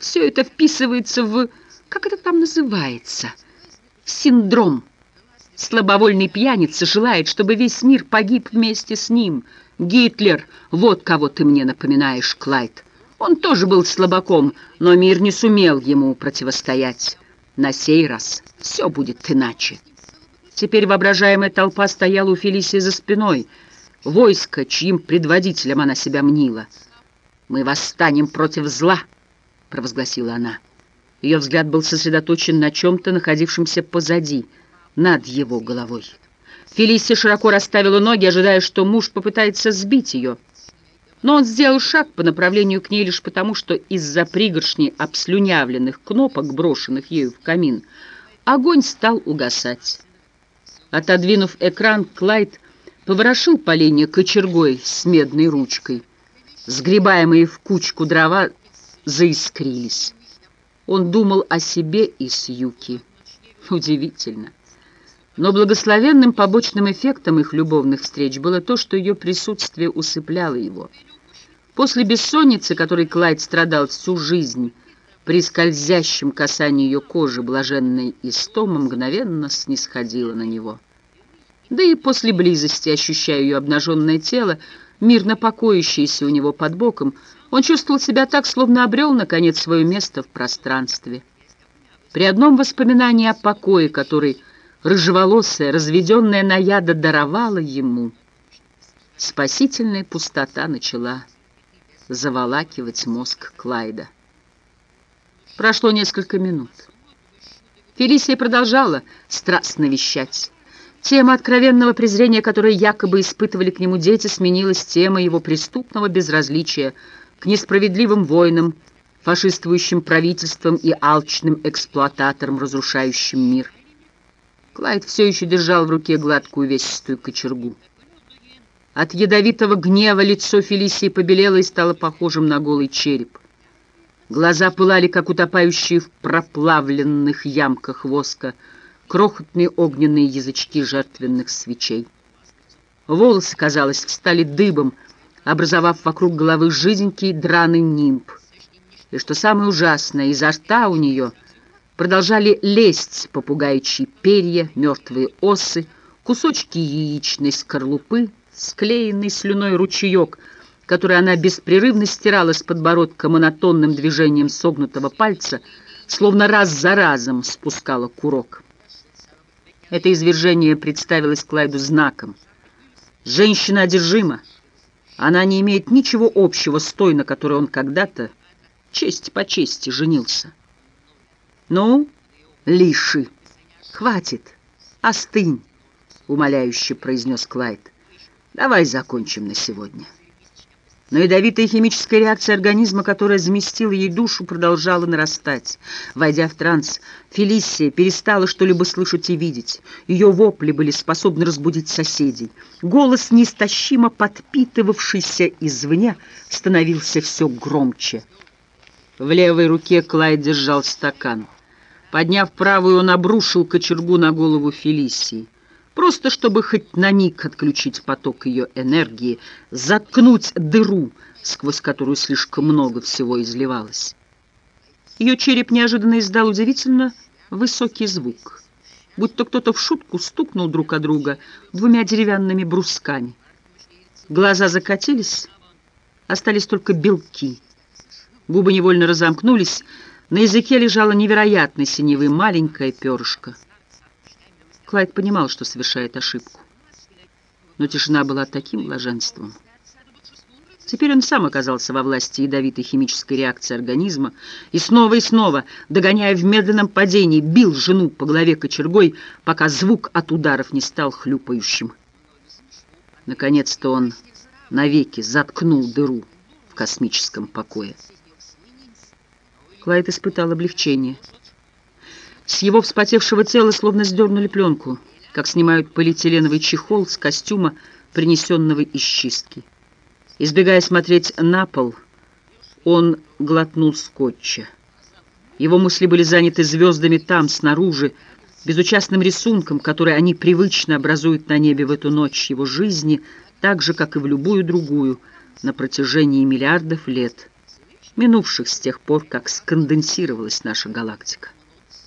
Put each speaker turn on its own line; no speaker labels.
Все это вписывается в... Как это там называется? Синдром. Слабовольный пьяница желает, чтобы весь мир погиб вместе с ним. Гитлер, вот кого ты мне напоминаешь, Клайд. Он тоже был слабаком, но мир не сумел ему противостоять. На сей раз все будет иначе. Теперь воображаемая толпа стояла у Фелисии за спиной. Войско, чьим предводителем она себя мнила. «Мы восстанем против зла», — провозгласила она. Ее взгляд был сосредоточен на чем-то, находившемся позади, над его головой. Фелисия широко расставила ноги, ожидая, что муж попытается сбить ее. Но он сделал шаг по направлению к ней лишь потому, что из-за пригоршни обслюнявленных кнопок, брошенных ею в камин, огонь стал угасать. Отодвинув экран, Клайд поворошил поленья кочергой с медной ручкой. Сгребаемые в кучку дрова заискрились. Он думал о себе и Сьюки. Удивительно. Но благословенным побочным эффектом их любовных встреч было то, что ее присутствие усыпляло его. После бессонницы, которой Клайд страдал всю жизнь, при скользящем касании ее кожи блаженная истома мгновенно снисходила на него. Да и после близости, ощущая ее обнаженное тело, мирно покоящееся у него под боком, он чувствовал себя так, словно обрел, наконец, свое место в пространстве. При одном воспоминании о покое, который рыжеволосая, разведенная наяда даровала ему, спасительная пустота начала заволакивать мозг Клайда. Прошло несколько минут. Фелисия продолжала страстно вещать. Тема откровенного презрения, которое якобы испытывали к нему дети, сменилась темой его преступного безразличия к несправедливым войнам, фашистующим правительством и алчным эксплуататорам, разрушающим мир. Клайд все еще держал в руке гладкую увесистую кочергу. От ядовитого гнева лицо Фелисии побелело и стало похожим на голый череп. Глаза пылали, как утопающие в проплавленных ямках воска, крохотные огненные язычки жертвенных свечей. Волосы, казалось, встали дыбом, образовав вокруг головы жиденький драный нимб. И что самое ужасное, изо рта у нее продолжали лезть попугайчьи перья, мертвые осы, кусочки яичной скорлупы, склеенный слюной ручеек, который она беспрерывно стирала с подбородка монотонным движением согнутого пальца, словно раз за разом спускала курок. Это извержение представилось Клайду знаком. Женщина одержима. Она не имеет ничего общего с той, на которой он когда-то, честь по чести, женился. «Ну, Лиши, хватит, остынь», — умоляюще произнес Клайд. «Давай закончим на сегодня». Но ядовитая химическая реакция организма, которая заместила ей душу, продолжала нарастать. Войдя в транс, Фелисия перестала что-либо слышать и видеть. Ее вопли были способны разбудить соседей. Голос, неистощимо подпитывавшийся извне, становился все громче. В левой руке Клайд держал стакан. Подняв правую, он обрушил кочергу на голову Фелисии. Просто чтобы хоть на миг отключить поток ее энергии, заткнуть дыру, сквозь которую слишком много всего изливалось. Ее череп неожиданно издал удивительно высокий звук, будто кто-то в шутку стукнул друг о друга двумя деревянными брусками. Глаза закатились, остались только белки. Губы невольно разомкнулись, на языке лежало невероятной синевы маленькое перышко. Клайд понимал, что совершает ошибку, но тишина была таким блаженством. Теперь он сам оказался во власти ядовитой химической реакции организма и снова, догоняя в медленном падении, бил жену по голове кочергой, пока звук от ударов не стал хлюпающим. Наконец-то он навеки заткнул дыру в космическом покое. Клайд испытал облегчение. С его вспотевшего тела словно сдернули пленку, как снимают полиэтиленовый чехол с костюма, принесенного из чистки. Избегая смотреть на пол, он глотнул скотча. Его мысли были заняты звездами там, снаружи, безучастным рисунком, который они привычно образуют на небе в эту ночь его жизни, так же, как и в любую другую, на протяжении миллиардов лет. минувших с тех пор, как сконденсировалась наша галактика.